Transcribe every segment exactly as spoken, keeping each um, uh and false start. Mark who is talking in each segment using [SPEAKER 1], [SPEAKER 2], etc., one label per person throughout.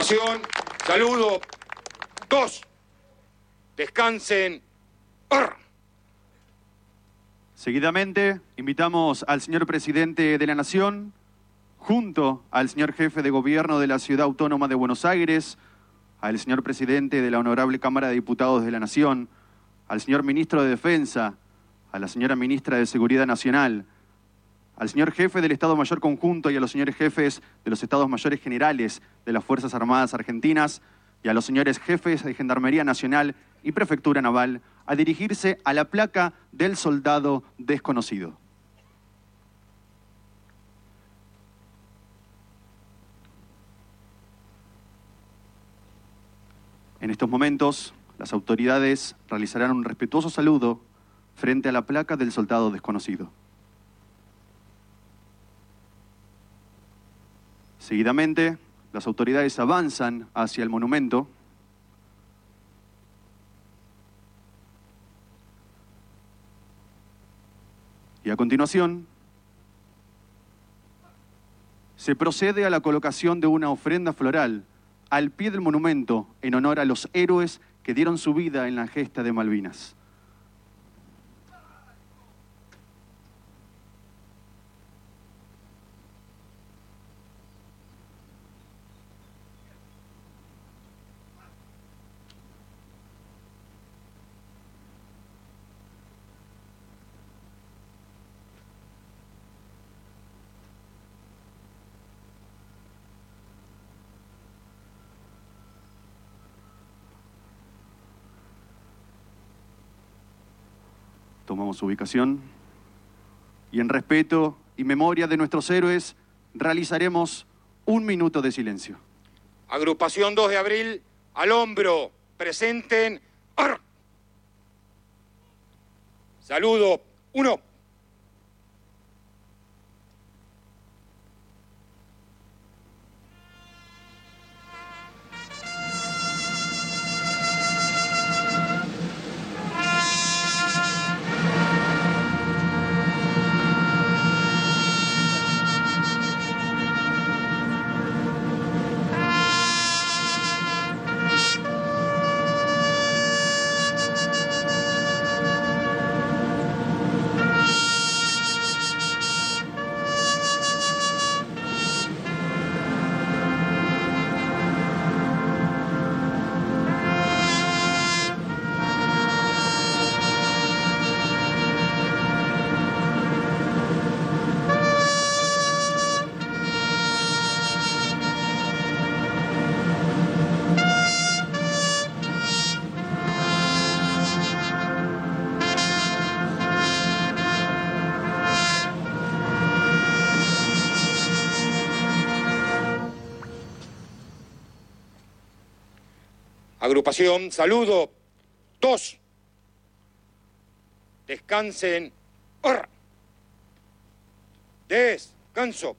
[SPEAKER 1] Agrupación, saludo. Dos. Descansen. Arr.
[SPEAKER 2] Seguidamente, invitamos al señor presidente de la Nación, junto al señor jefe de gobierno de la Ciudad Autónoma de Buenos Aires, al señor presidente de la Honorable Cámara de Diputados de la Nación, al señor ministro de Defensa, a la señora ministra de Seguridad Nacional, al señor jefe del Estado Mayor Conjunto y a los señores jefes de los Estados Mayores Generales de las Fuerzas Armadas Argentinas y a los señores jefes de Gendarmería Nacional y Prefectura Naval a dirigirse a la placa del soldado desconocido. En estos momentos, las autoridades realizarán un respetuoso saludo frente a la placa del soldado desconocido. Seguidamente, las autoridades avanzan hacia el monumento y a continuación se procede a la colocación de una ofrenda floral al pie del monumento en honor a los héroes que dieron su vida en la gesta de Malvinas. Tomamos ubicación y en respeto y memoria de nuestros héroes realizaremos un minuto de silencio.
[SPEAKER 1] Agrupación dos de abril, al hombro, presenten. Arr. Saludo. Uno. Agrupación, saludo. Dos. Descansen. Arr. Descanso.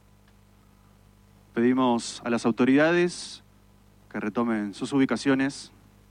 [SPEAKER 2] Pedimos a las autoridades que retomen sus ubicaciones.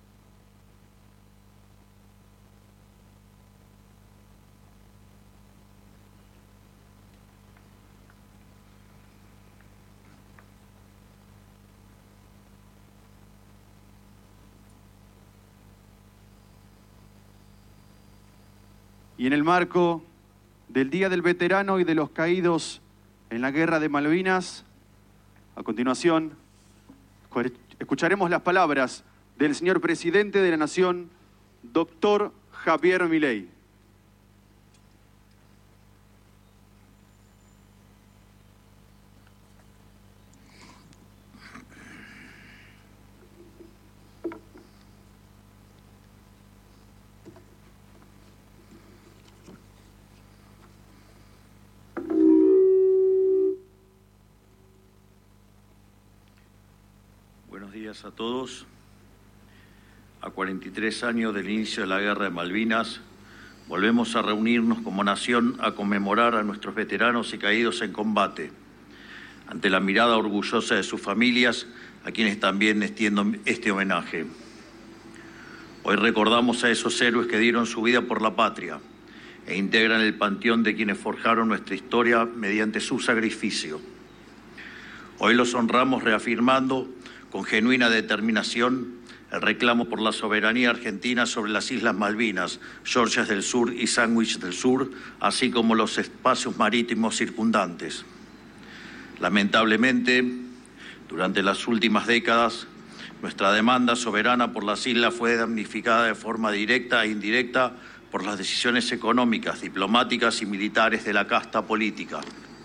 [SPEAKER 2] Y en el marco del Día del Veterano y de los Caídos en la Guerra de Malvinas, a continuación escucharemos las palabras del señor presidente de la Nación, doctor Javier Milei.
[SPEAKER 3] Buenos días a todos. A cuarenta y tres años del inicio de la Guerra de Malvinas, volvemos a reunirnos como nación a conmemorar a nuestros veteranos y caídos en combate, ante la mirada orgullosa de sus familias, a quienes también extiendo este homenaje. Hoy recordamos a esos héroes que dieron su vida por la patria e integran el panteón de quienes forjaron nuestra historia mediante su sacrificio. Hoy los honramos reafirmando con genuina determinación el reclamo por la soberanía argentina sobre las Islas Malvinas, Georgias del Sur y Sandwich del Sur, así como los espacios marítimos circundantes. Lamentablemente, durante las últimas décadas, nuestra demanda soberana por las islas fue damnificada de forma directa e indirecta por las decisiones económicas, diplomáticas y militares de la casta política.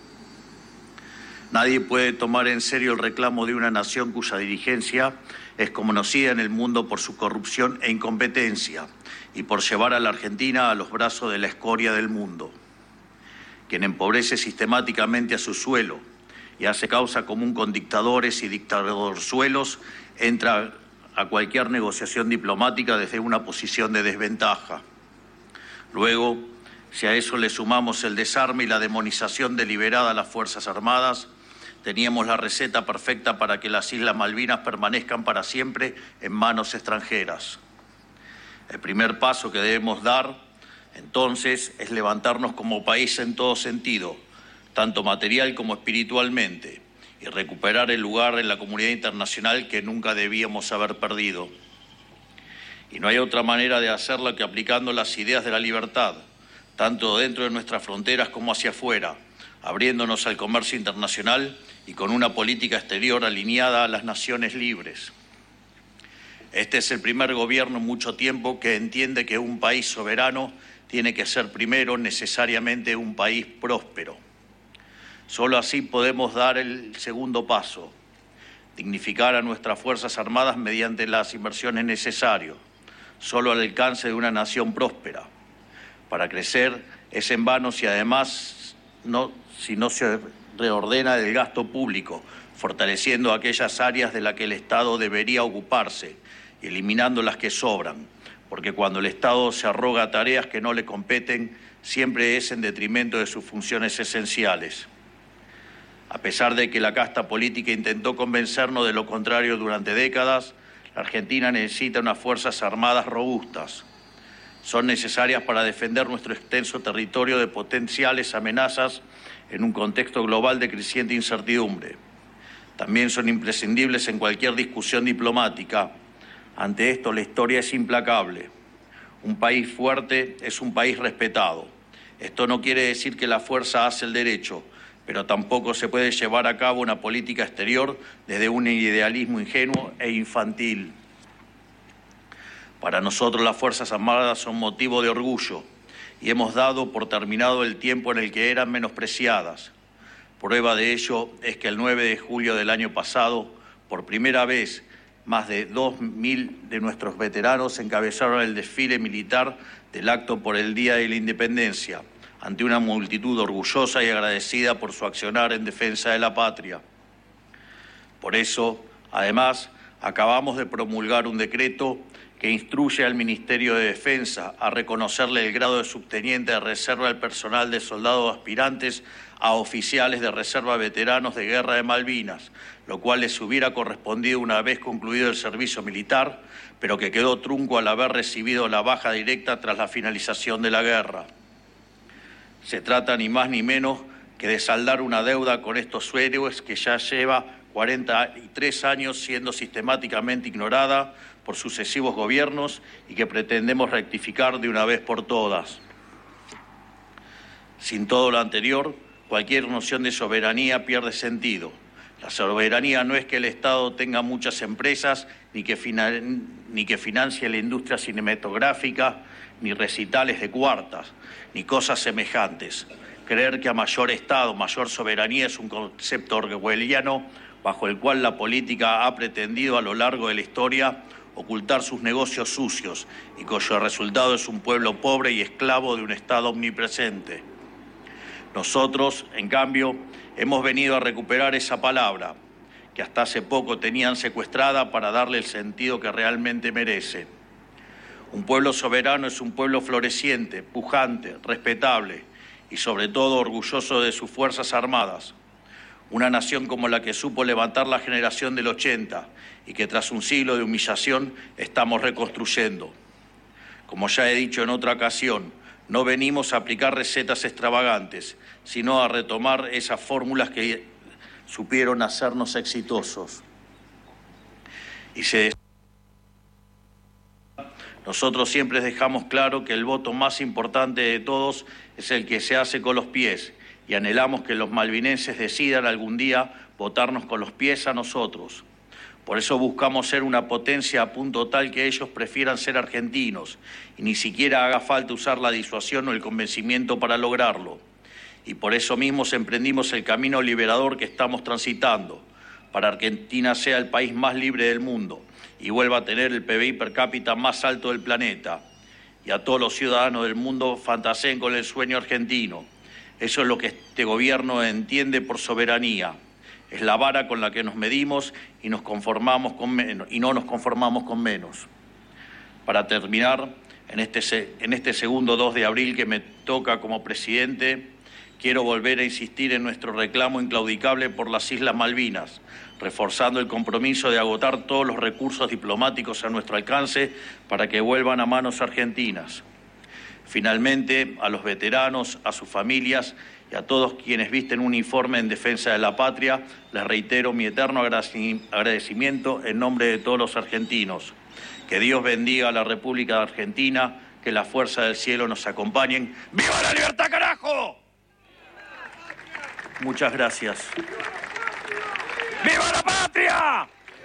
[SPEAKER 3] Nadie puede tomar en serio el reclamo de una nación cuya dirigencia es conocida en el mundo por su corrupción e incompetencia y por llevar a la Argentina a los brazos de la escoria del mundo, quien empobrece sistemáticamente a su suelo y hace causa común con dictadores y dictadorzuelos, entra a cualquier negociación diplomática desde una posición de desventaja. Luego, si a eso le sumamos el desarme y la demonización deliberada a las Fuerzas Armadas, teníamos la receta perfecta para que las Islas Malvinas permanezcan para siempre en manos extranjeras. El primer paso que debemos dar, entonces, es levantarnos como país en todo sentido, tanto material como espiritualmente, y recuperar el lugar en la comunidad internacional que nunca debíamos haber perdido. Y no hay otra manera de hacerlo que aplicando las ideas de la libertad, tanto dentro de nuestras fronteras como hacia afuera, abriéndonos al comercio internacional y con una política exterior alineada a las naciones libres. Este es el primer gobierno en mucho tiempo que entiende que un país soberano tiene que ser primero necesariamente un país próspero. Solo así podemos dar el segundo paso, dignificar a nuestras Fuerzas Armadas mediante las inversiones necesarias, solo al alcance de una nación próspera. Para crecer es en vano si además no, si no se reordena el gasto público, fortaleciendo aquellas áreas de las que el Estado debería ocuparse y eliminando las que sobran, porque cuando el Estado se arroga tareas que no le competen, siempre es en detrimento de sus funciones esenciales. A pesar de que la casta política intentó convencernos de lo contrario durante décadas, la Argentina necesita unas Fuerzas Armadas robustas. Son necesarias para defender nuestro extenso territorio de potenciales amenazas en un contexto global de creciente incertidumbre. También son imprescindibles en cualquier discusión diplomática. Ante esto, la historia es implacable. Un país fuerte es un país respetado. Esto no quiere decir que la fuerza hace el derecho, pero tampoco se puede llevar a cabo una política exterior desde un idealismo ingenuo e infantil. Para nosotros las Fuerzas Armadas son motivo de orgullo y hemos dado por terminado el tiempo en el que eran menospreciadas. Prueba de ello es que el nueve de julio del año pasado, por primera vez, más de dos mil de nuestros veteranos encabezaron el desfile militar del acto por el Día de la Independencia, ante una multitud orgullosa y agradecida por su accionar en defensa de la patria. Por eso, además, acabamos de promulgar un decreto que instruye al Ministerio de Defensa a reconocerle el grado de subteniente de reserva al personal de soldados aspirantes a oficiales de reserva veteranos de guerra de Malvinas, lo cual les hubiera correspondido una vez concluido el servicio militar, pero que quedó trunco al haber recibido la baja directa tras la finalización de la guerra. Se trata ni más ni menos que de saldar una deuda con estos héroes que ya lleva cuarenta y tres años siendo sistemáticamente ignorada por sucesivos gobiernos y que pretendemos rectificar de una vez por todas. Sin todo lo anterior, cualquier noción de soberanía pierde sentido. La soberanía no es que el Estado tenga muchas empresas, ni que, finan- ni que financie la industria cinematográfica, ni recitales de cuartas, ni cosas semejantes. Creer que a mayor Estado, mayor soberanía es un concepto orwelliano bajo el cual la política ha pretendido a lo largo de la historia ocultar sus negocios sucios y cuyo resultado es un pueblo pobre y esclavo de un Estado omnipresente. Nosotros, en cambio, hemos venido a recuperar esa palabra que hasta hace poco tenían secuestrada para darle el sentido que realmente merece. Un pueblo soberano es un pueblo floreciente, pujante, respetable y sobre todo orgulloso de sus Fuerzas Armadas. Una nación como la que supo levantar la generación del ochenta y que tras un siglo de humillación estamos reconstruyendo. Como ya he dicho en otra ocasión, no venimos a aplicar recetas extravagantes, sino a retomar esas fórmulas que supieron hacernos exitosos. y se... Nosotros siempre dejamos claro que el voto más importante de todos es el que se hace con los pies y anhelamos que los malvinenses decidan algún día votarnos con los pies a nosotros. Por eso buscamos ser una potencia a punto tal que ellos prefieran ser argentinos y ni siquiera haga falta usar la disuasión o el convencimiento para lograrlo. Y por eso mismo emprendimos el camino liberador que estamos transitando, para que Argentina sea el país más libre del mundo y vuelva a tener el P B I per cápita más alto del planeta. Y a todos los ciudadanos del mundo fantaseen con el sueño argentino. Eso es lo que este gobierno entiende por soberanía. Es la vara con la que nos medimos y, nos conformamos con menos, y no nos conformamos con menos. Para terminar, en este, en este segundo dos de abril que me toca como presidente, quiero volver a insistir en nuestro reclamo inclaudicable por las Islas Malvinas, reforzando el compromiso de agotar todos los recursos diplomáticos a nuestro alcance para que vuelvan a manos argentinas. Finalmente, a los veteranos, a sus familias y a todos quienes visten un uniforme en defensa de la patria, les reitero mi eterno agradecimiento en nombre de todos los argentinos. Que Dios bendiga a la República de Argentina, que la fuerza del cielo nos acompañen. ¡Viva la libertad, carajo! Muchas gracias. ¡Viva la patria!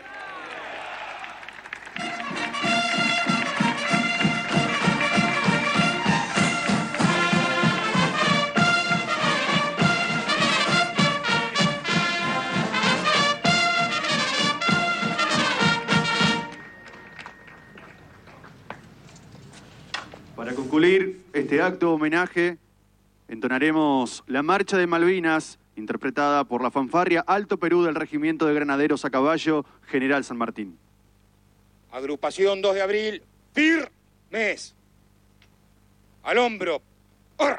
[SPEAKER 2] Para concluir este acto homenaje, entonaremos la Marcha de Malvinas, interpretada por la fanfarria Alto Perú del Regimiento de Granaderos a Caballo, General San Martín.
[SPEAKER 1] Agrupación dos de abril, firmes. Al hombro. ¡Or!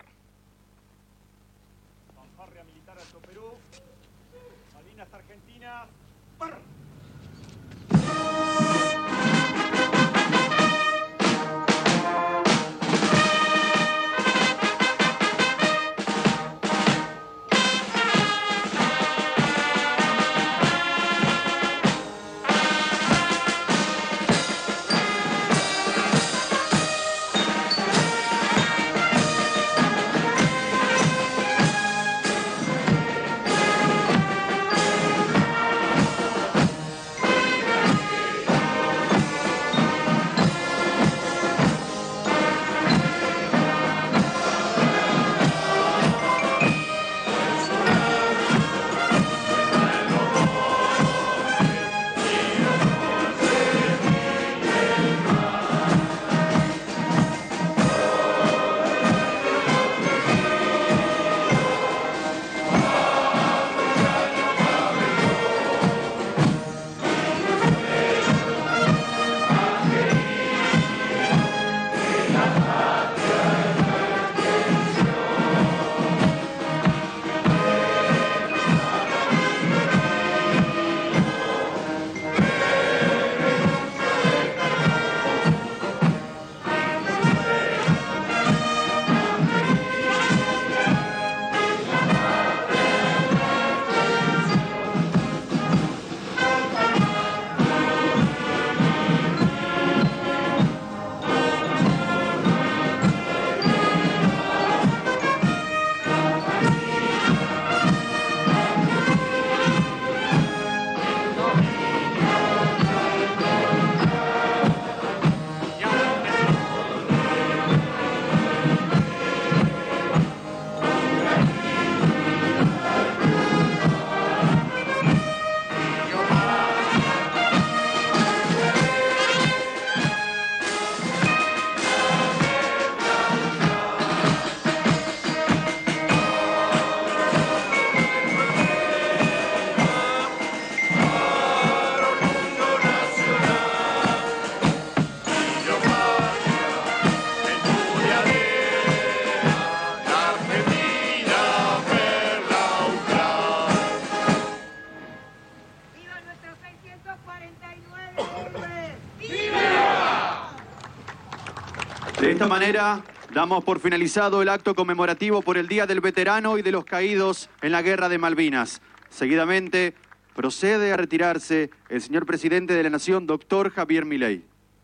[SPEAKER 4] Fanfarria Militar Alto Perú, Malvinas Argentina. ¡Or!
[SPEAKER 2] De esta manera, damos por finalizado el acto conmemorativo por el Día del Veterano y de los Caídos en la Guerra de Malvinas. Seguidamente, procede a retirarse el señor presidente de la Nación, doctor Javier Milei.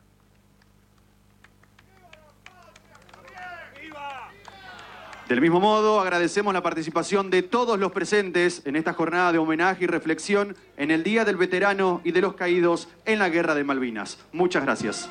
[SPEAKER 2] Del mismo modo, agradecemos la participación de todos los presentes en esta jornada de homenaje y reflexión en el Día del Veterano y de los Caídos en la Guerra de Malvinas. Muchas gracias.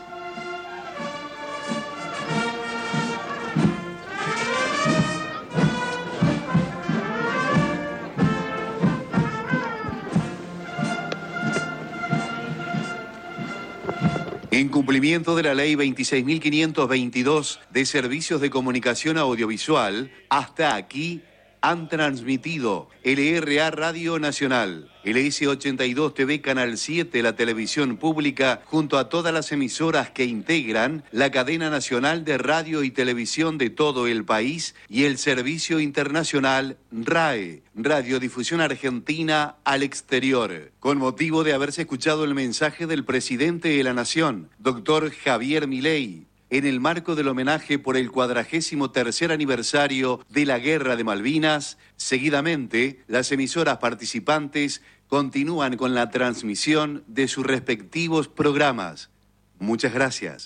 [SPEAKER 5] En cumplimiento de la Ley veintiséis mil quinientos veintidós de Servicios de Comunicación Audiovisual, hasta aquí han transmitido L R A Radio Nacional, L S ochenta y dos T V Canal siete, la televisión pública, junto a todas las emisoras que integran la cadena nacional de radio y televisión de todo el país, y el servicio internacional R A E, Radiodifusión Argentina al Exterior, con motivo de haberse escuchado el mensaje del presidente de la Nación, doctor Javier Milei, en el marco del homenaje por el cuadragésimo tercer aniversario de la Guerra de Malvinas. Seguidamente, las emisoras participantes continúan con la transmisión de sus respectivos programas. Muchas gracias.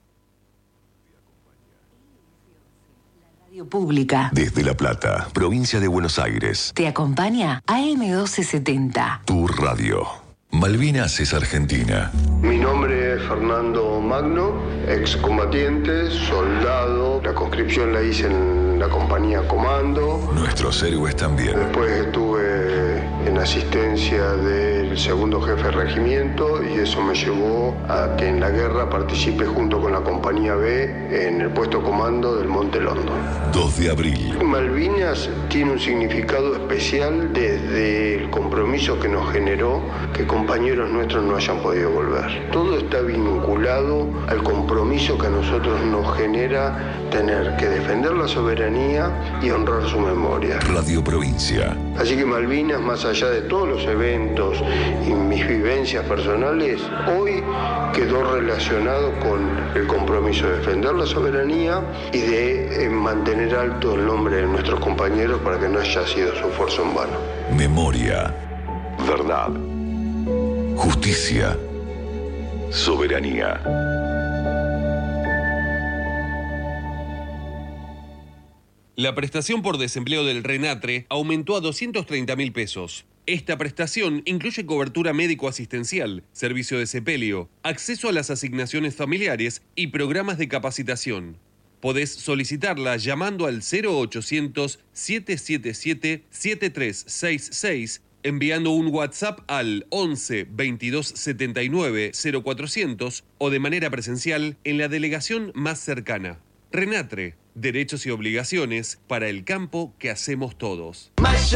[SPEAKER 6] Radio Pública.
[SPEAKER 7] Desde La Plata, provincia de Buenos Aires.
[SPEAKER 6] Te acompaña A M mil doscientos setenta.
[SPEAKER 7] Tu radio. Malvinas es Argentina.
[SPEAKER 8] Mi nombre es Fernando Magno, excombatiente, soldado. La conscripción la hice en la compañía Comando.
[SPEAKER 7] Nuestros héroes también.
[SPEAKER 8] Después estuve en asistencia del segundo jefe de regimiento y eso me llevó a que en la guerra participe junto con la compañía B en el puesto comando del Monte London.
[SPEAKER 7] dos de abril.
[SPEAKER 8] Malvinas tiene un significado especial desde el compromiso que nos generó que compañeros nuestros no hayan podido volver. Todo está vinculado al compromiso que a nosotros nos genera tener que defender la soberanía y honrar su memoria.
[SPEAKER 7] Radio Provincia.
[SPEAKER 8] Así que Malvinas, más allá de todos los eventos y mis vivencias personales, hoy quedó relacionado con el compromiso de defender la soberanía y de eh, mantener alto el nombre de nuestros compañeros para que no haya sido su esfuerzo en vano.
[SPEAKER 7] Memoria. Verdad. Justicia. Soberanía.
[SPEAKER 9] La prestación por desempleo del RENATRE aumentó a doscientos treinta mil pesos. Esta prestación incluye cobertura médico-asistencial, servicio de sepelio, acceso a las asignaciones familiares y programas de capacitación. Podés solicitarla llamando al cero ochocientos, siete siete siete, siete tres seis seis, enviando un WhatsApp al once, veintidós setenta y nueve, cero cuatrocientos o de manera presencial en la delegación más cercana. RENATRE, derechos y obligaciones para el campo que hacemos todos.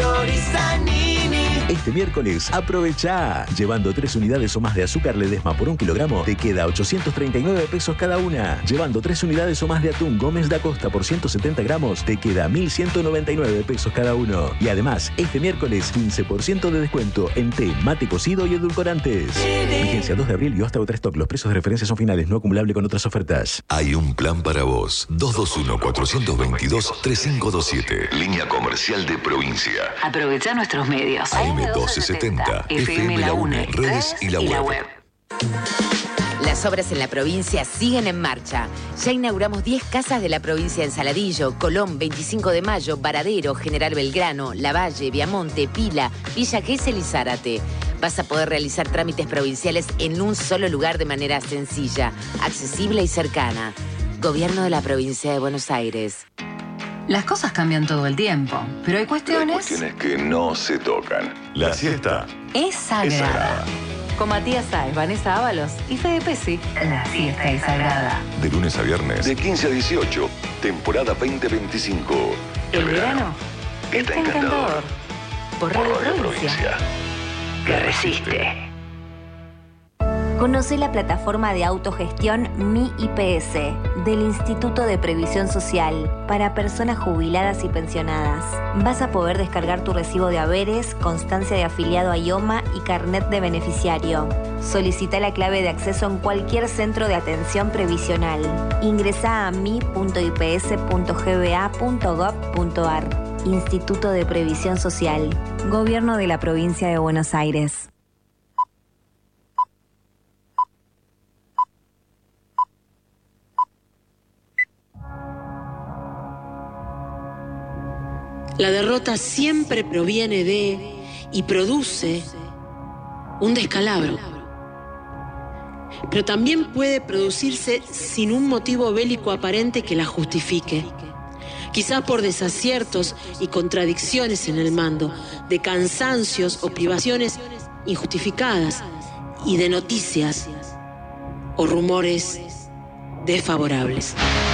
[SPEAKER 10] Este miércoles aprovecha. Llevando tres unidades o más de azúcar Ledesma por un kilogramo, te queda ochocientos treinta y nueve pesos cada una. Llevando tres unidades o más de atún Gómez da Costa por ciento setenta gramos, te queda mil ciento noventa y nueve pesos cada uno. Y además, este miércoles, quince por ciento de descuento en té, mate cocido y edulcorantes. Vigencia dos de abril y hasta otra stock. Los precios de referencia son finales, no acumulable con otras ofertas.
[SPEAKER 7] Hay un plan para vos. dos dos uno, cuatro dos dos, tres cinco dos siete. Línea comercial de provincia.
[SPEAKER 6] Aprovecha nuestros medios.
[SPEAKER 7] A M doce setenta, F M La UNE, redes y la web.
[SPEAKER 11] Las obras en la provincia siguen en marcha. Ya inauguramos diez casas de la provincia en Saladillo, Colón, veinticinco de mayo, Varadero, General Belgrano, Lavalle, Viamonte, Pila, Villa Gesell y Zárate. Vas a poder realizar trámites provinciales en un solo lugar de manera sencilla, accesible y cercana. Gobierno de la provincia de Buenos Aires.
[SPEAKER 6] Las cosas cambian todo el tiempo, pero hay cuestiones...
[SPEAKER 7] Hay cuestiones que no se tocan. La siesta
[SPEAKER 6] es sagrada.
[SPEAKER 7] Es sagrada.
[SPEAKER 11] Con Matías Sáez, Vanessa Ábalos y Fede Pesci.
[SPEAKER 6] La siesta es sagrada.
[SPEAKER 7] De lunes a viernes. De quince a dieciocho. Temporada veinte veinticinco.
[SPEAKER 11] El, el verano
[SPEAKER 7] está encantador.
[SPEAKER 11] Por Radio Provincia.
[SPEAKER 6] Que resiste.
[SPEAKER 12] Conoce la plataforma de autogestión Mi I P S del Instituto de Previsión Social para personas jubiladas y pensionadas. Vas a poder descargar tu recibo de haberes, constancia de afiliado a I O M A y carnet de beneficiario. Solicita la clave de acceso en cualquier centro de atención previsional. Ingresa a mi punto i p s punto g b a punto gov punto a r. Instituto de Previsión Social, Gobierno de la Provincia de Buenos Aires.
[SPEAKER 13] La derrota siempre proviene de y produce un descalabro. Pero también puede producirse sin un motivo bélico aparente que la justifique. Quizá por desaciertos y contradicciones en el mando, de cansancios o privaciones injustificadas y de noticias o rumores desfavorables.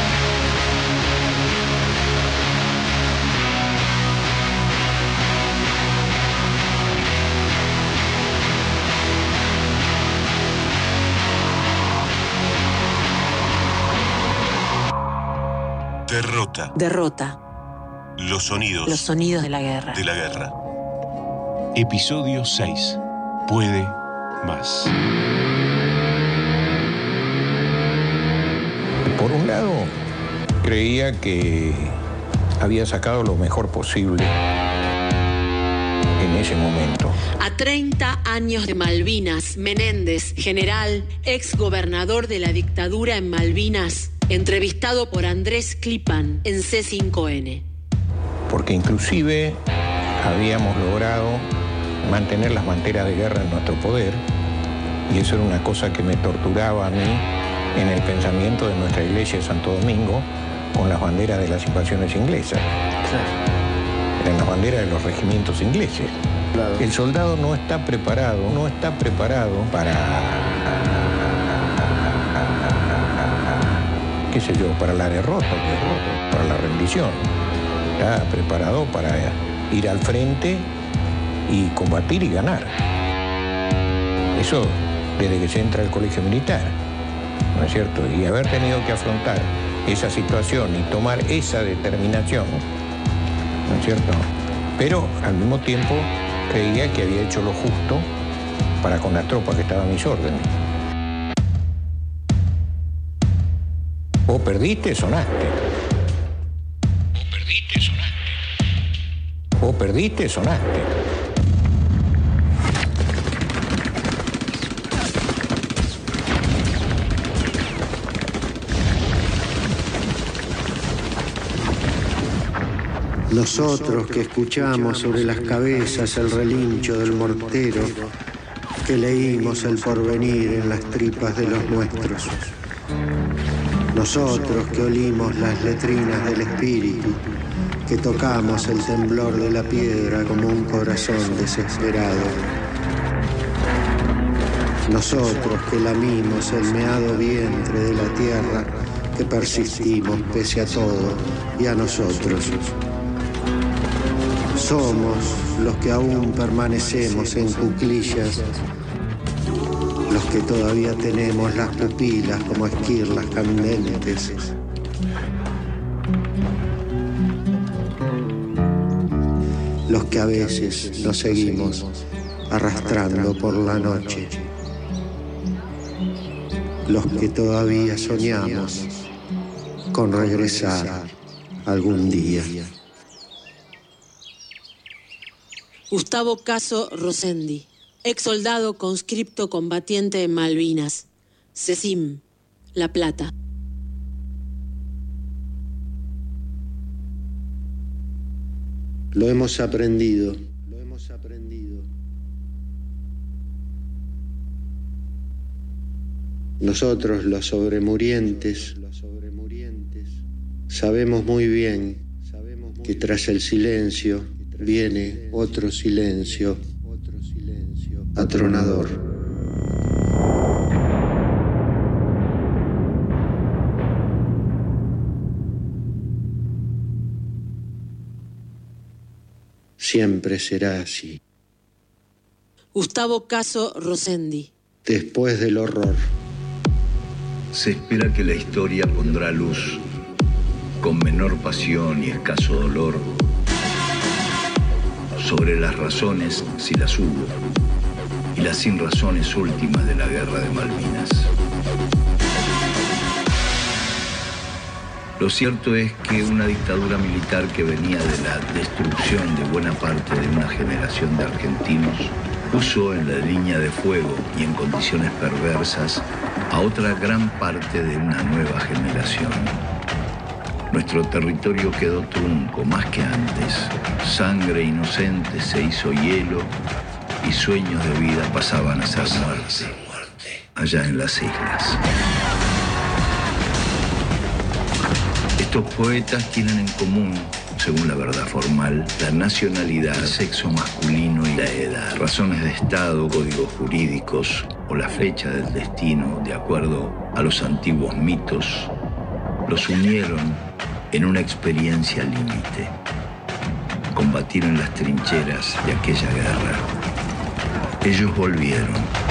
[SPEAKER 14] Derrota.
[SPEAKER 13] Derrota.
[SPEAKER 14] Los sonidos.
[SPEAKER 13] Los sonidos de la guerra.
[SPEAKER 14] De la guerra. Episodio seis. Puede más.
[SPEAKER 15] Por un lado, creía que había sacado lo mejor posible en ese momento.
[SPEAKER 13] A treinta años de Malvinas, Menéndez, general, ex gobernador de la dictadura en Malvinas, entrevistado por Andrés Klipan en C cinco N.
[SPEAKER 15] Porque inclusive habíamos logrado mantener las banderas de guerra en nuestro poder, y eso era una cosa que me torturaba a mí en el pensamiento de nuestra iglesia de Santo Domingo, con las banderas de las invasiones inglesas. Claro. Eran las banderas de los regimientos ingleses. Claro. El soldado no está preparado, no está preparado para, qué sé yo, para la derrota, para la rendición. Está preparado para ir al frente y combatir y ganar. Eso desde que se entra al colegio militar, ¿no es cierto? Y haber tenido que afrontar esa situación y tomar esa determinación, ¿no es cierto? Pero al mismo tiempo creía que había hecho lo justo para con las tropas que estaban a mis órdenes. Vos perdiste, sonaste. Vos perdiste, sonaste. Vos perdiste, sonaste.
[SPEAKER 16] Nosotros que escuchamos sobre las cabezas el relincho del mortero, que leímos el porvenir en las tripas de los nuestros. Nosotros que olimos las letrinas del espíritu, que tocamos el temblor de la piedra como un corazón desesperado. Nosotros que lamimos el meado vientre de la tierra, que persistimos pese a todo y a nosotros. Somos los que aún permanecemos en cuclillas, los que todavía tenemos las pupilas como esquirlas candentes. Los que a veces nos seguimos arrastrando por la noche. Los que todavía soñamos con regresar algún día.
[SPEAKER 13] Gustavo Caso Rosendi, ex soldado conscripto combatiente en Malvinas, CECIM, La Plata.
[SPEAKER 16] Lo hemos aprendido, lo hemos aprendido. Nosotros los sobremurientes, los sobremurientes, sabemos muy bien que tras el silencio viene otro silencio, otro silencio atronador. Siempre será así.
[SPEAKER 13] Gustavo Caso Rosendi.
[SPEAKER 16] Después del horror.
[SPEAKER 17] Se espera que la historia pondrá luz, con menor pasión y escaso dolor, sobre las razones, si las hubo, y las sin razones últimas de la guerra de Malvinas. Lo cierto es que una dictadura militar que venía de la destrucción de buena parte de una generación de argentinos puso en la línea de fuego y en condiciones perversas a otra gran parte de una nueva generación. Nuestro territorio quedó trunco más que antes. Sangre inocente se hizo hielo y sueños de vida pasaban a ser muerte allá en las islas. Estos poetas tienen en común, según la verdad formal, la nacionalidad, el sexo masculino y la edad, razones de estado, códigos jurídicos o la flecha del destino, de acuerdo a los antiguos mitos, los unieron en una experiencia límite. Combatieron las trincheras de aquella guerra. Ellos volvieron.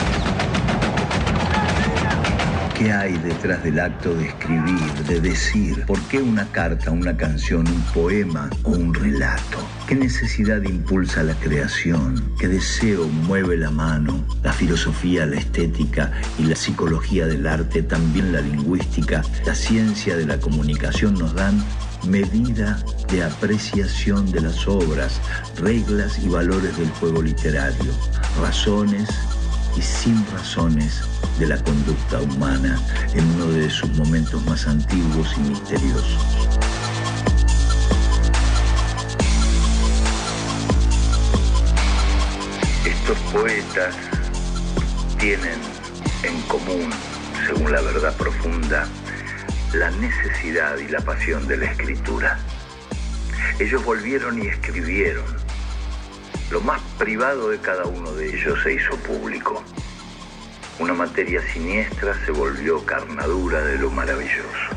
[SPEAKER 17] ¿Qué hay detrás del acto de escribir, de decir? ¿Por qué una carta, una canción, un poema o un relato? ¿Qué necesidad impulsa la creación? ¿Qué deseo mueve la mano? La filosofía, la estética y la psicología del arte, también la lingüística, la ciencia de la comunicación nos dan medida de apreciación de las obras, reglas y valores del juego literario, razones y sin razones de la conducta humana en uno de sus momentos más antiguos y misteriosos. Estos poetas tienen en común, según la verdad profunda, la necesidad y la pasión de la escritura. Ellos volvieron y escribieron. Lo más privado de cada uno de ellos se hizo público. Una materia siniestra se volvió carnadura de lo maravilloso.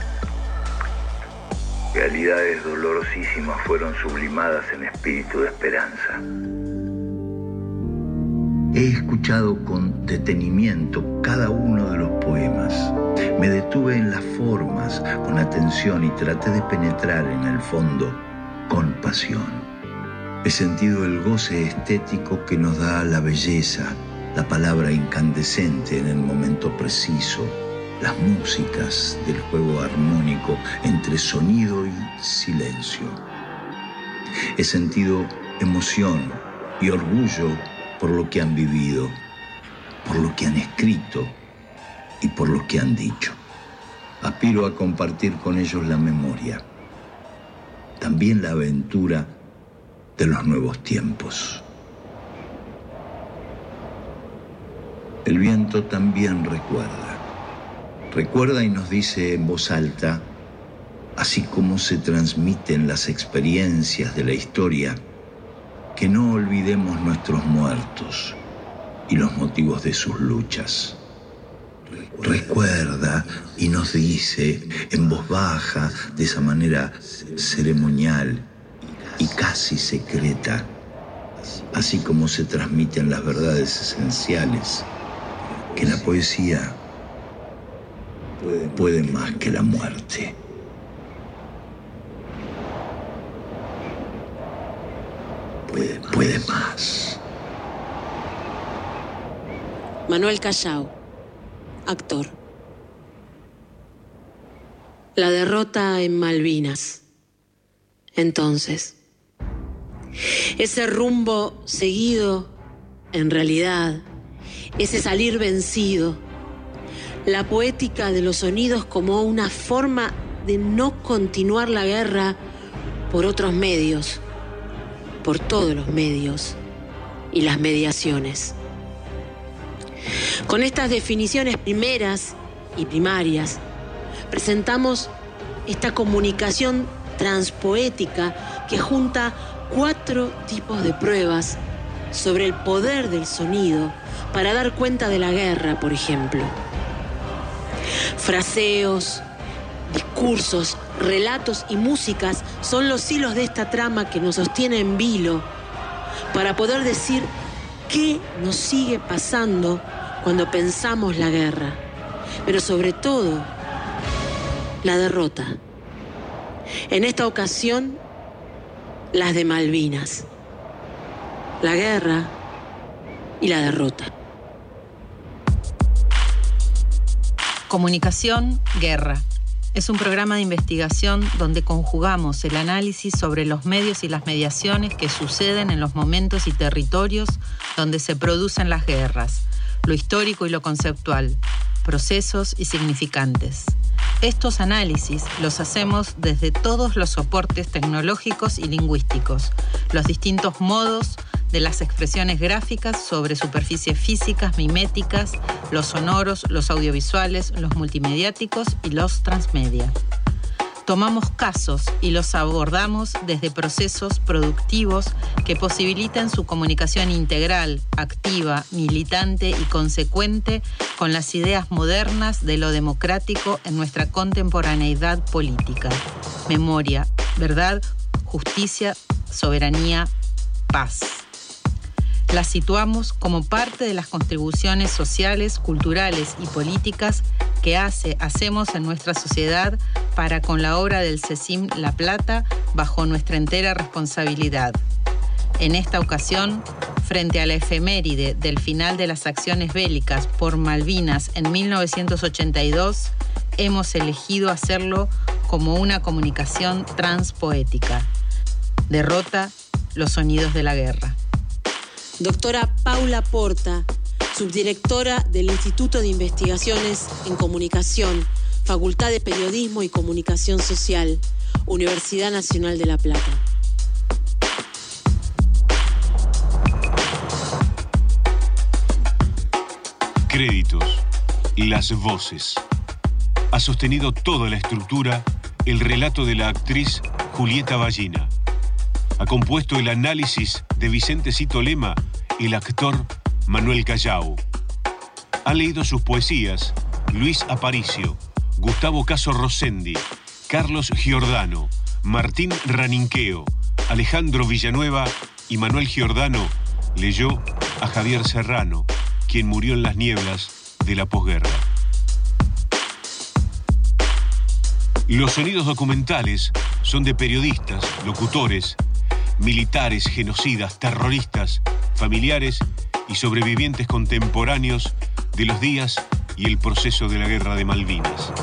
[SPEAKER 17] Realidades dolorosísimas fueron sublimadas en espíritu de esperanza. He escuchado con detenimiento cada uno de los poemas. Me detuve en las formas con atención y traté de penetrar en el fondo con pasión. He sentido el goce estético que nos da la belleza, la palabra incandescente en el momento preciso, las músicas del juego armónico entre sonido y silencio. He sentido emoción y orgullo por lo que han vivido, por lo que han escrito y por lo que han dicho. Aspiro a compartir con ellos la memoria, también la aventura de los nuevos tiempos. El viento también recuerda. Recuerda y nos dice en voz alta, así como se transmiten las experiencias de la historia, que no olvidemos nuestros muertos y los motivos de sus luchas. Recuerda y nos dice en voz baja, de esa manera ceremonial y casi secreta, así como se transmiten las verdades esenciales, que la poesía puede más que la muerte. Puede, puede más.
[SPEAKER 13] Manuel Callao, actor. La derrota en Malvinas. Entonces, ese rumbo seguido, en realidad, ese salir vencido, la poética de los sonidos como una forma de no continuar la guerra por otros medios, por todos los medios y las mediaciones. Con estas definiciones primeras y primarias, presentamos esta comunicación transpoética que junta cuatro tipos de pruebas sobre el poder del sonido para dar cuenta de la guerra, por ejemplo. Fraseos, discursos, relatos y músicas son los hilos de esta trama que nos sostiene en vilo para poder decir qué nos sigue pasando cuando pensamos la guerra, pero sobre todo la derrota. En esta ocasión, las de Malvinas, la guerra y la derrota.
[SPEAKER 6] Comunicación, guerra.
[SPEAKER 18] Es un programa de investigación donde conjugamos el análisis sobre los medios y las mediaciones que suceden en los momentos y territorios donde se producen las guerras, lo histórico y lo conceptual, procesos y significantes. Estos análisis los hacemos desde todos los soportes tecnológicos y lingüísticos, los distintos modos de las expresiones gráficas sobre superficies físicas, miméticas, los sonoros, los audiovisuales, los multimediáticos y los transmedia. Tomamos casos y los abordamos desde procesos productivos que posibilitan su comunicación integral, activa, militante y consecuente con las ideas modernas de lo democrático en nuestra contemporaneidad política. Memoria, verdad, justicia, soberanía, paz. Las situamos como parte de las contribuciones sociales, culturales y políticas que hace, hacemos en nuestra sociedad para con la obra del CECIM La Plata bajo nuestra entera responsabilidad. En esta ocasión, frente a la efeméride del final de las acciones bélicas por Malvinas en mil novecientos ochenta y dos, hemos elegido hacerlo como una comunicación transpoética. Derrota, los sonidos de la guerra.
[SPEAKER 13] Doctora Paula Porta, subdirectora del Instituto de Investigaciones en Comunicación, Facultad de Periodismo y Comunicación Social, Universidad Nacional de La Plata.
[SPEAKER 14] Créditos. Las voces. Ha sostenido toda la estructura el relato de la actriz Julieta Ballina. Ha compuesto el análisis de Vicente Cito Lema el actor Manuel Callao. Han leído sus poesías Luis Aparicio, Gustavo Caso Rosendi, Carlos Giordano, Martín Raninqueo, Alejandro Villanueva y Manuel Giordano leyó a Javier Serrano, quien murió en las nieblas de la posguerra. Los sonidos documentales son de periodistas, locutores, militares, genocidas, terroristas, familiares y sobrevivientes contemporáneos de los días y el proceso de la Guerra de Malvinas.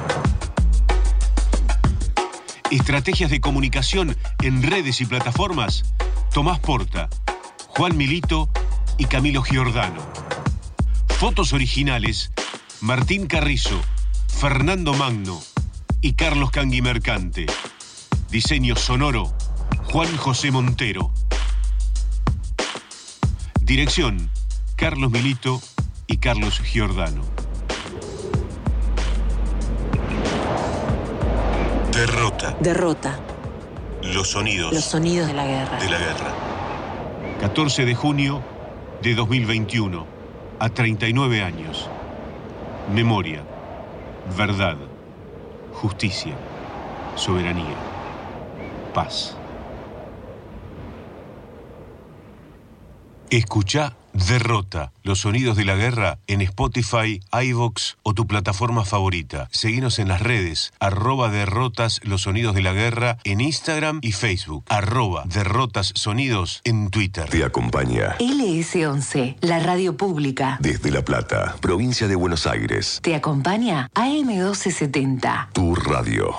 [SPEAKER 14] Estrategias de comunicación en redes y plataformas, Tomás Porta, Juan Milito y Camilo Giordano. Fotos originales, Martín Carrizo, Fernando Magno y Carlos Cangui Mercante. Diseño sonoro, Juan José Montero. Dirección, Carlos Milito y Carlos Giordano. Derrota.
[SPEAKER 13] Derrota.
[SPEAKER 14] Los sonidos.
[SPEAKER 13] Los sonidos de la guerra.
[SPEAKER 14] De la guerra. catorce de junio de dos mil veintiuno, a treinta y nueve años. Memoria, verdad, justicia, soberanía, paz. Escuchá Derrota, los sonidos de la guerra en Spotify, iVoox o tu plataforma favorita. Seguinos en las redes, arroba derrotas los sonidos de la guerra en Instagram y Facebook, arroba derrotas sonidos en Twitter.
[SPEAKER 7] Te acompaña
[SPEAKER 6] L S once, la radio pública.
[SPEAKER 7] desde La Plata, provincia de Buenos Aires.
[SPEAKER 6] Te acompaña A M doce setenta.
[SPEAKER 7] Tu radio.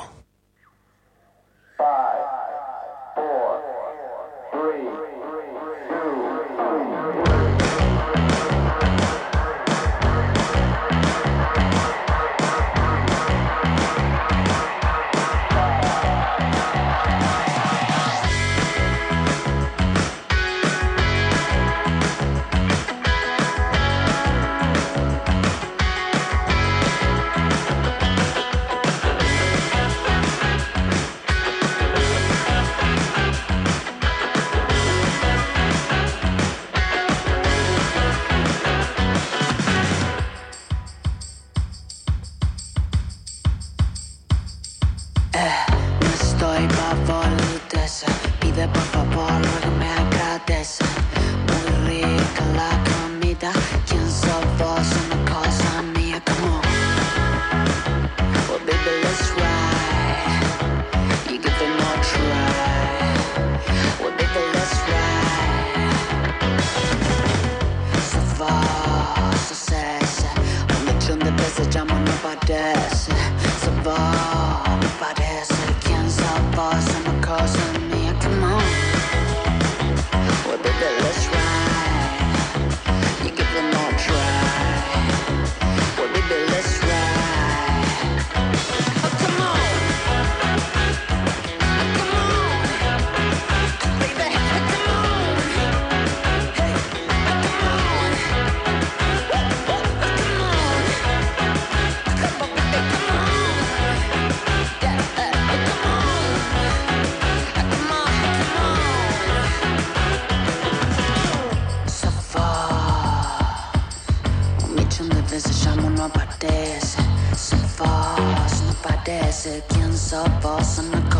[SPEAKER 19] Chiamano padesse, se va.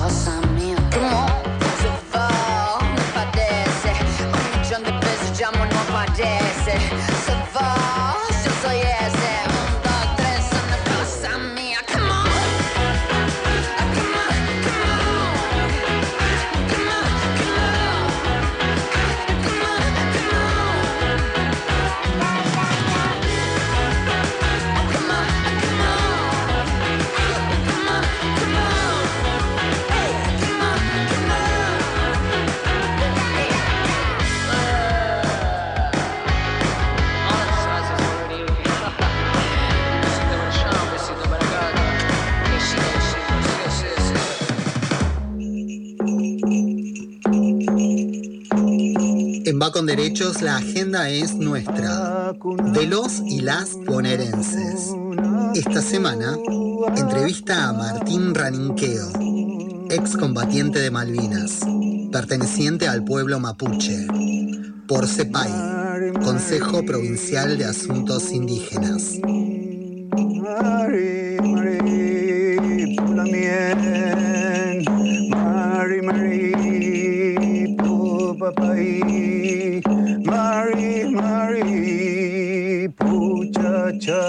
[SPEAKER 19] cosa mia. Come on, se va, non padece. Un milione di pesos già non padece. Se va, yo soy ese. Un, dos, tres, una cosa mia. Come on. Come on, come on. Come on, come on. Come on, come
[SPEAKER 20] En Va con Derechos, la agenda es nuestra, de los y las bonaerenses. Esta semana, entrevista a Martín Raninqueo, excombatiente de Malvinas, perteneciente al pueblo mapuche, por CEPAI, Consejo Provincial de Asuntos Indígenas.
[SPEAKER 21] Mari, Mari, Pulamien, Mari, Mari, Pupapai, Mari, Mari, Puchacha.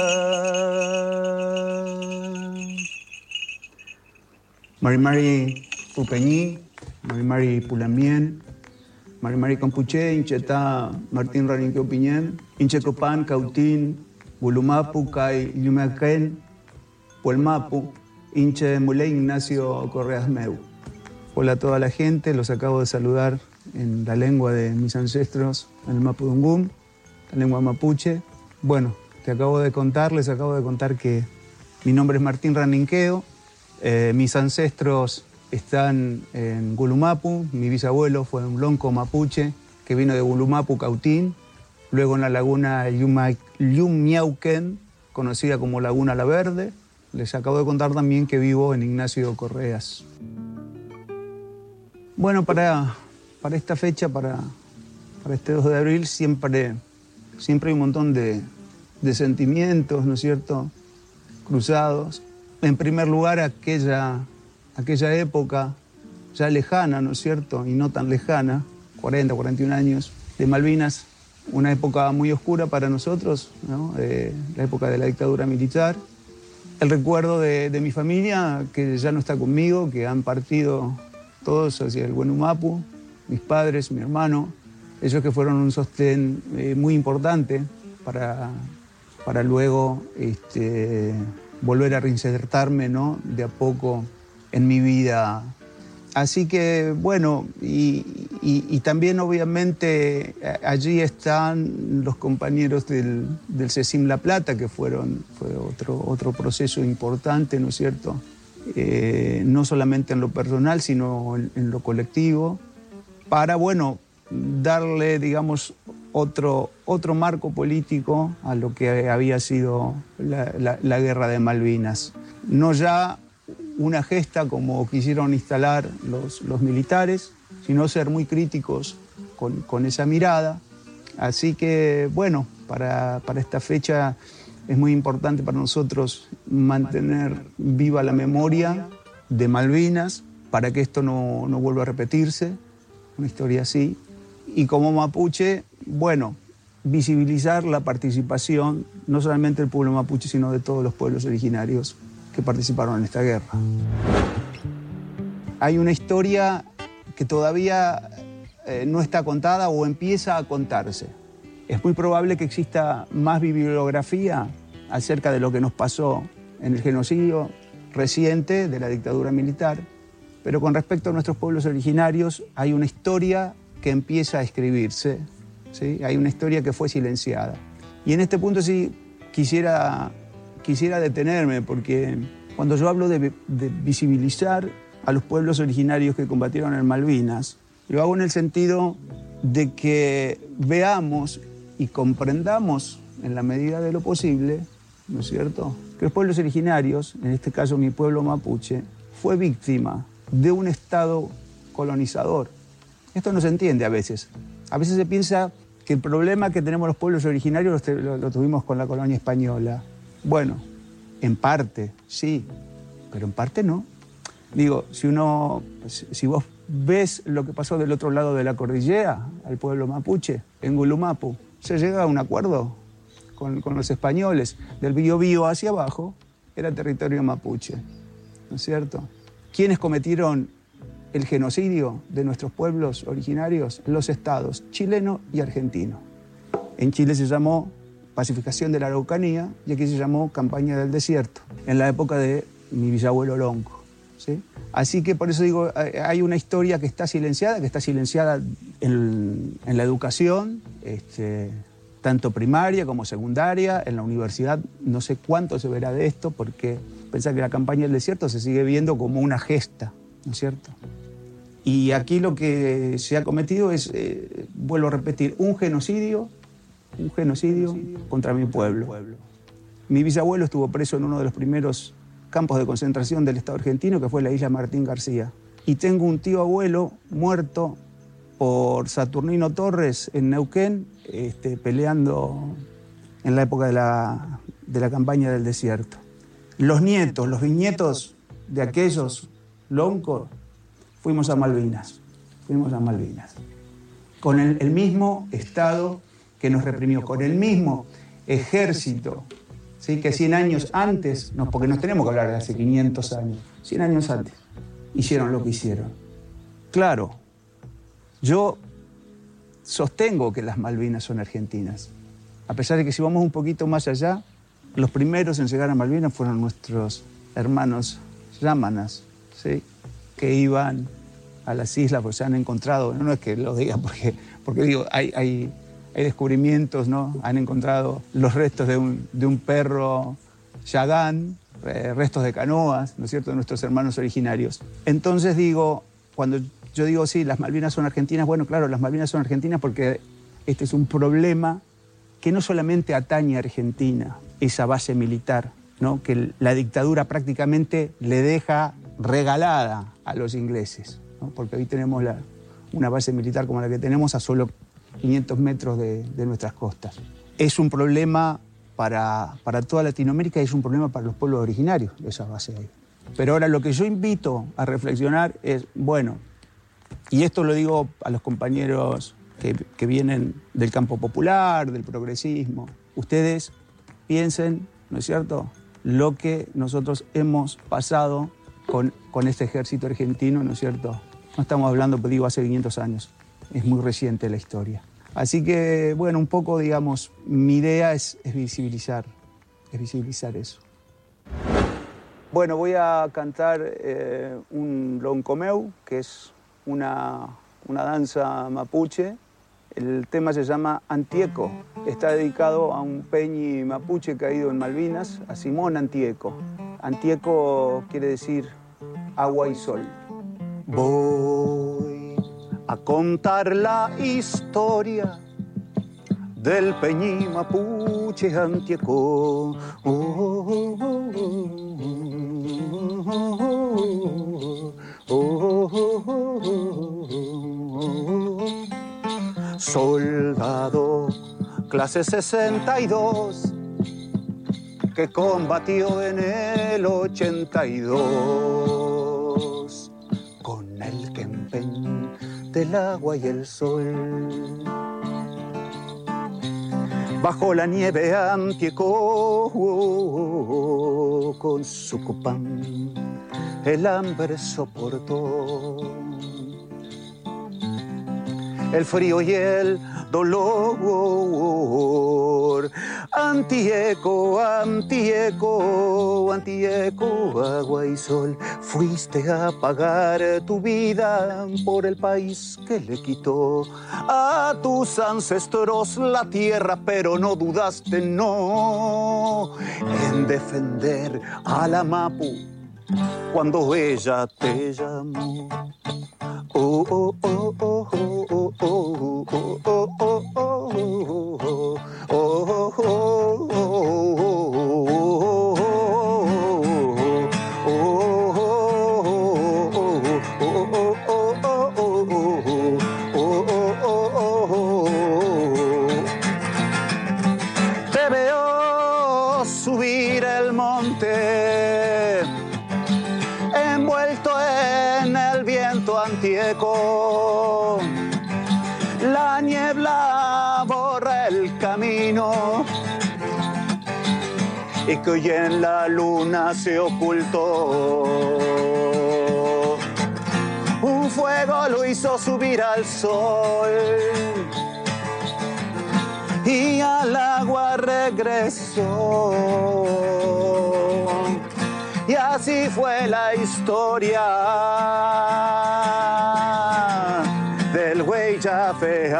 [SPEAKER 21] Mari, Mari, Pupeñí, Mari, Mari, Pulamien, Mari, Mari, Campuche, Incheta, Martín Raninqueo Piñén, Inchecopan, Cautín, Bulumapu, Kai, Yumequén, Puelmapu, Inche Mulé, Ignacio Correas Meu. Hola a toda la gente, los acabo de saludar en la lengua de mis ancestros, en el Mapudungún, la lengua mapuche. Bueno, te acabo de contar, les acabo de contar que mi nombre es Martín Raninqueo, eh, mis ancestros están en Gulumapu, mi bisabuelo fue un lonco mapuche que vino de Gulumapu, Cautín, luego en la laguna Yumiauquén, conocida como Laguna La Verde. Les acabo de contar también que vivo en Ignacio Correas. Bueno, para, para esta fecha, para, para este dos de abril, siempre, siempre hay un montón de, de sentimientos, ¿no es cierto?, cruzados. En primer lugar, aquella, aquella época ya lejana, ¿no es cierto?, y no tan lejana, cuarenta, cuarenta y un años, de Malvinas, una época muy oscura para nosotros, ¿no? Eh, la época de la dictadura militar. El recuerdo de, de mi familia, que ya no está conmigo, que han partido todos hacia el Huenumapu, mis padres, mi hermano, ellos que fueron un sostén eh, muy importante para, para luego este, volver a reinsertarme, ¿no?, de a poco en mi vida. Así que, bueno, y, y, y también obviamente allí están los compañeros del, del CECIM La Plata, que fueron, fue otro, otro proceso importante, ¿no es cierto?, eh, no solamente en lo personal, sino en, en lo colectivo, para, bueno, darle, digamos, otro, otro marco político a lo que había sido la, la, la guerra de Malvinas. No ya una gesta como quisieron instalar los, los militares, sino ser muy críticos con, con esa mirada. Así que, bueno, para, para esta fecha es muy importante para nosotros mantener viva la memoria de Malvinas para que esto no, no vuelva a repetirse, una historia así. Y como mapuche, bueno, visibilizar la participación no solamente del pueblo mapuche, sino de todos los pueblos originarios que participaron en esta guerra. Hay una historia que todavía eh, no está contada o empieza a contarse. Es muy probable que exista más bibliografía acerca de lo que nos pasó en el genocidio reciente de la dictadura militar, pero con respecto a nuestros pueblos originarios hay una historia que empieza a escribirse, ¿sí? Hay una historia que fue silenciada. Y en este punto sí quisiera, quisiera detenerme, porque cuando yo hablo de, de visibilizar a los pueblos originarios que combatieron en Malvinas, lo hago en el sentido de que veamos y comprendamos en la medida de lo posible, ¿no es cierto?, que los pueblos originarios, en este caso mi pueblo mapuche, fue víctima de un Estado colonizador. Esto no se entiende a veces. A veces se piensa que el problema que tenemos los pueblos originarios lo, lo, lo tuvimos con la colonia española. Bueno, en parte, sí, pero en parte no. Digo, si uno, si vos ves lo que pasó del otro lado de la cordillera, al pueblo mapuche, en Gulumapu, se llega a un acuerdo con, con los españoles. Del Biobío hacia abajo era territorio mapuche, ¿no es cierto? ¿Quiénes cometieron el genocidio de nuestros pueblos originarios? Los estados chileno y argentino. En Chile se llamó Pacificación de la Araucanía y aquí se llamó Campaña del Desierto, en la época de mi bisabuelo Lonco, ¿sí? Así que por eso digo, hay una historia que está silenciada, que está silenciada en, en la educación, este, tanto primaria como secundaria, en la universidad no sé cuánto se verá de esto, porque pensar que la Campaña del Desierto se sigue viendo como una gesta, ¿no es cierto? Y aquí lo que se ha cometido es, eh, vuelvo a repetir, un genocidio, un genocidio contra mi pueblo. Mi bisabuelo estuvo preso en uno de los primeros campos de concentración del Estado argentino, que fue la isla Martín García. Y tengo un tío abuelo muerto por Saturnino Torres en Neuquén, este, peleando en la época de la, de la Campaña del Desierto. Los nietos, los bisnietos de aquellos loncos, fuimos a Malvinas, fuimos a Malvinas. Con el, el mismo Estado que nos reprimió, con el mismo ejército, ¿sí? Que cien años antes, no, porque nos tenemos que hablar de hace quinientos años, cien años antes, hicieron lo que hicieron. Claro, yo sostengo que las Malvinas son argentinas, a pesar de que si vamos un poquito más allá, los primeros en llegar a Malvinas fueron nuestros hermanos yámanas, ¿sí? Que iban a las islas, porque se han encontrado, no, no es que lo diga porque, porque digo, hay, hay, hay descubrimientos, ¿no? Han encontrado los restos de un, de un perro yagán, eh, restos de canoas, ¿no es cierto?, de nuestros hermanos originarios. Entonces digo, cuando yo digo, sí, las Malvinas son argentinas, bueno, claro, las Malvinas son argentinas porque este es un problema que no solamente atañe a Argentina, esa base militar, ¿no? Que la dictadura prácticamente le deja regalada a los ingleses, ¿no? Porque hoy tenemos la, una base militar como la que tenemos a solo quinientos metros de, de nuestras costas. Es un problema para, para toda Latinoamérica y es un problema para los pueblos originarios de esa base ahí. Pero ahora lo que yo invito a reflexionar es, bueno, y esto lo digo a los compañeros que, que vienen del campo popular, del progresismo, ustedes piensen, ¿no es cierto?, lo que nosotros hemos pasado con, con este ejército argentino, ¿no es cierto? No estamos hablando, pues digo, hace quinientos años. Es muy reciente la historia. Así que, bueno, un poco, digamos, mi idea es, es visibilizar, es visibilizar eso. Bueno, voy a cantar eh, un loncomeu, que es una, una danza mapuche. El tema se llama Antieco. Está dedicado a un peñi mapuche caído en Malvinas, a Simón Antieco. Antieco quiere decir agua y sol. Voy a contar la historia del peñi mapuche Antieco. Oh, oh, oh, oh, oh, oh, oh. Soldado, clase sesenta y dos, que combatió en el ochenta y dos, con el quempen del agua y el sol. Bajo la nieve Antieco, con su copán, el hambre soportó. El frío y el dolor. Antieco, Antieco, Antieco, agua y sol. Fuiste a pagar tu vida por el país que le quitó a tus ancestros la tierra, pero no dudaste, no, en defender a la Mapu cuando ella te llamó. Oh, oh, oh, oh, oh, oh, oh, oh, oh, oh, te veo subir el monte envuelto en oculto Antieco. La niebla borra el camino y que hoy en la luna se ocultó. Un fuego lo hizo subir al sol y al agua regresó. Y así fue la historia del Hueyafe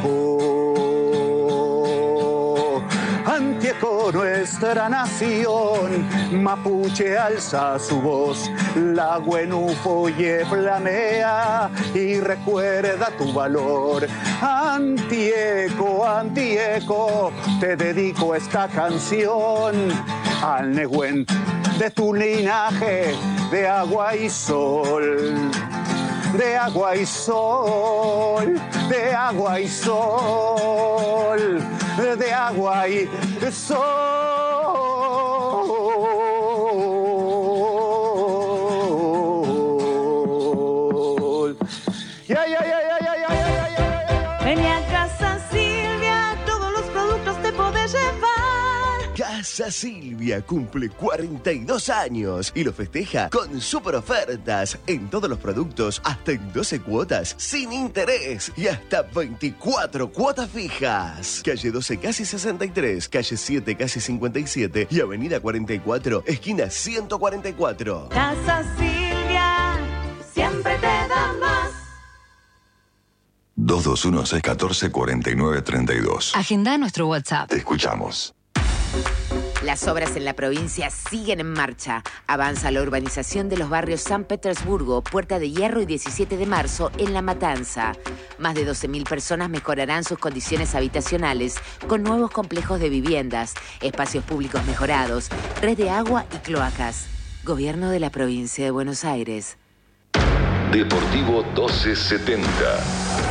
[SPEAKER 21] Antieco. Antieco, nuestra nación, mapuche alza su voz, la Huenufoye flamea y recuerda tu valor. Antieco, Antieco, te dedico esta canción al Nehuen de tu linaje de agua y sol. De agua y sol, de agua y sol, de agua y sol. Ya, ya, ya, ya, ya, ya, ya, ya, ya.
[SPEAKER 3] Ven a Casa Silvia, todos los productos te podés llevar.
[SPEAKER 22] Casa Silvia cumple cuarenta y dos años y lo festeja con super ofertas en todos los productos, hasta en doce cuotas sin interés y hasta veinticuatro cuotas fijas. Calle doce casi sesenta y tres, calle siete casi cincuenta y siete y avenida cuarenta y cuatro, esquina ciento cuarenta y cuatro.
[SPEAKER 3] Casa Silvia, siempre te da más.
[SPEAKER 7] dos dos uno seis uno cuatro cuatro nueve tres dos.
[SPEAKER 6] Agenda nuestro WhatsApp.
[SPEAKER 7] Te escuchamos.
[SPEAKER 11] Las obras en la provincia siguen en marcha. Avanza la urbanización de los barrios San Petersburgo, Puerta de Hierro y diecisiete de marzo en La Matanza. Más de doce mil personas mejorarán sus condiciones habitacionales con nuevos complejos de viviendas, espacios públicos mejorados, red de agua y cloacas. Gobierno de la provincia de Buenos Aires.
[SPEAKER 7] Deportivo doce setenta.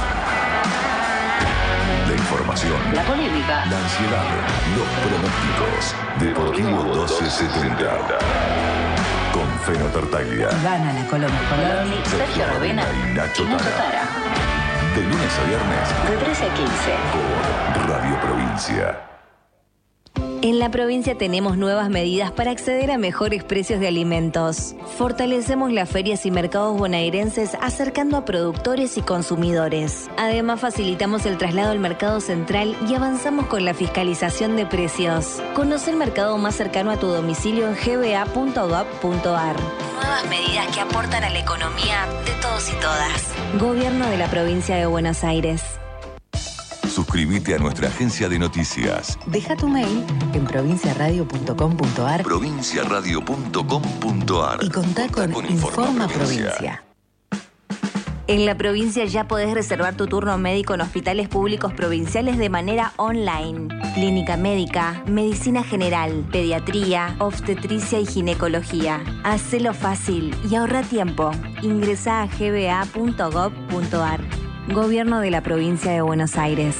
[SPEAKER 7] La información,
[SPEAKER 6] La polémica,
[SPEAKER 7] la ansiedad, los pronósticos. Deportivo doce setenta. Con Feno Tartaglia,
[SPEAKER 6] Gana la Colombia Coloni, Sergio Rovena
[SPEAKER 7] y Nacho
[SPEAKER 6] y Nacho
[SPEAKER 7] Tara.
[SPEAKER 6] Tara.
[SPEAKER 7] De lunes a viernes
[SPEAKER 6] De trece a quince.
[SPEAKER 7] por Radio Provincia.
[SPEAKER 12] En la provincia tenemos nuevas medidas para acceder a mejores precios de alimentos. Fortalecemos las ferias y mercados bonaerenses acercando a productores y consumidores. Además, facilitamos el traslado al mercado central y avanzamos con la fiscalización de precios. Conoce el mercado más cercano a tu domicilio en g b a punto gov punto a r. Nuevas medidas que aportan a la economía de todos y todas. Gobierno de la provincia de Buenos Aires.
[SPEAKER 7] Suscríbete a nuestra agencia de noticias.
[SPEAKER 6] Deja tu mail en provincia radio punto com punto a r
[SPEAKER 7] provincia radio punto com punto a r
[SPEAKER 6] y contá con, con Informa, Informa Provincia. Provincia.
[SPEAKER 12] En la provincia ya podés reservar tu turno médico en hospitales públicos provinciales de manera online. Clínica médica, medicina general, pediatría, obstetricia y ginecología. Hacelo fácil y ahorra tiempo. Ingresá a g b a punto gov punto a r. Gobierno de la provincia de Buenos Aires.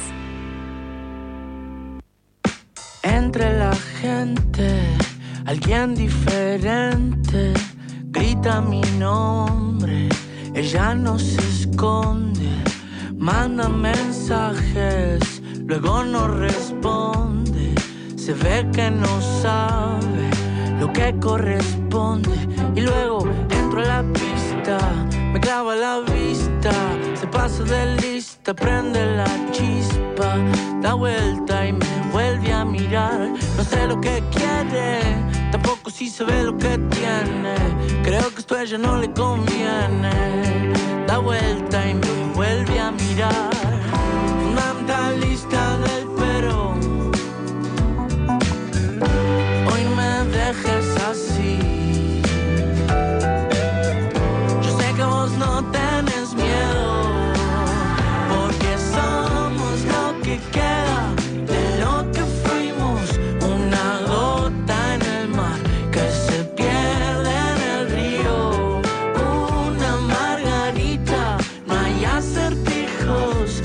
[SPEAKER 23] Entre la gente, alguien diferente grita mi nombre. Ella no se esconde, manda mensajes, luego no responde. Se ve que no sabe lo que corresponde. Y luego entro a la pista, me clava la vista, se pasa de lista, prende la chispa, da vuelta y me vuelve a mirar. No sé lo que quiere, tampoco si se ve lo que tiene. Creo que esto a ella no le conviene. Da vuelta y me vuelve a mirar. Fundamentalista del Perú, hoy me dejes así. No tenés miedo, porque somos lo que queda de lo que fuimos, una gota en el mar que se pierde en el río, una margarita, no hay acertijos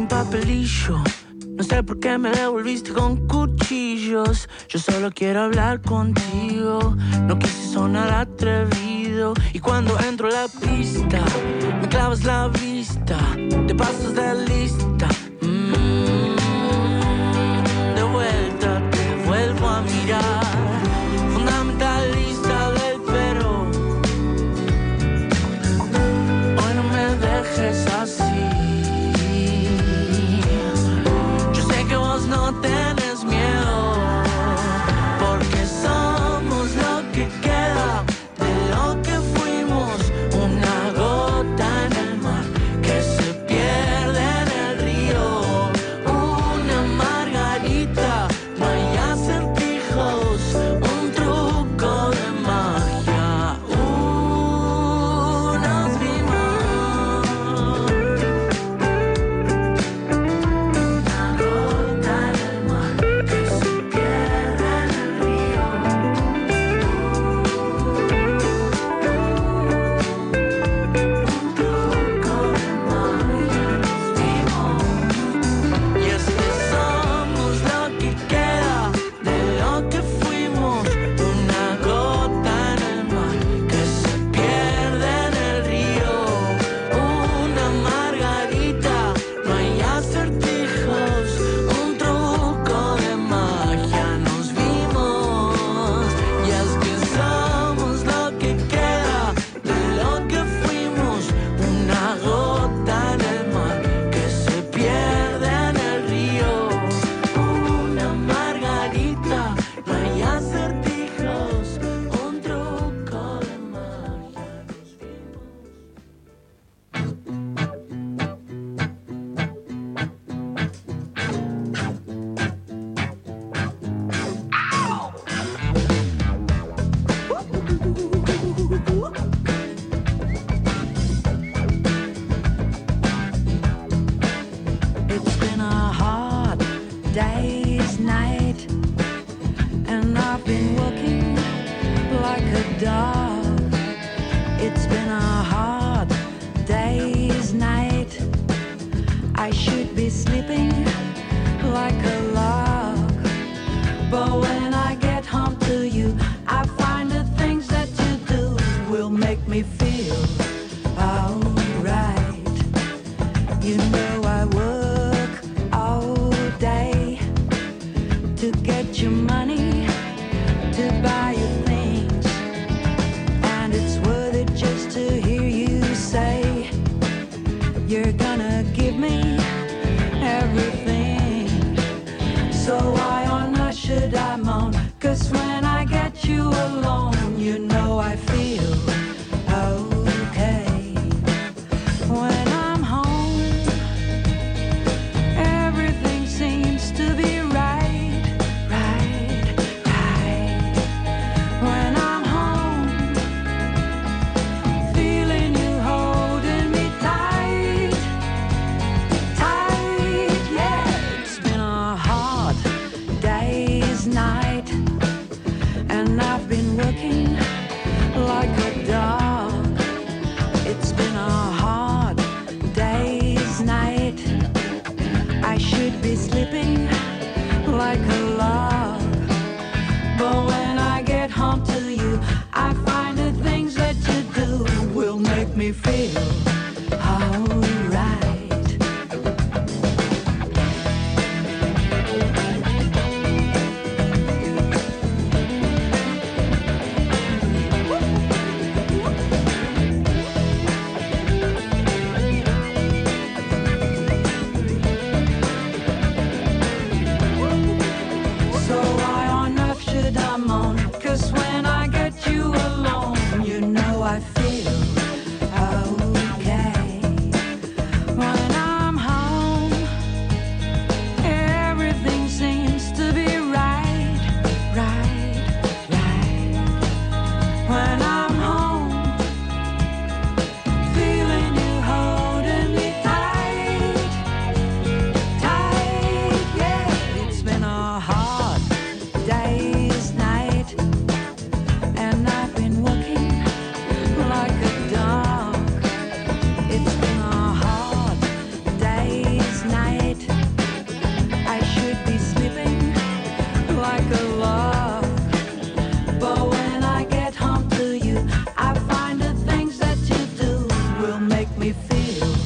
[SPEAKER 23] papelillo. No sé por qué me devolviste con cuchillos. Yo solo quiero hablar contigo. No quise sonar atrevido. Y cuando entro a la pista, me clavas la vista. Te pasas de lista. Mm, de vuelta te vuelvo a mirar. Fundamentalista del pero. Hoy no me dejes así. No tenés miedo, porque somos lo que queda de lo que fuimos, una gota en el mar que se pierde en el río, una margarita, no hay acertijos, un truco de magia, uh, nos vimos. I feel okay.
[SPEAKER 19] me feel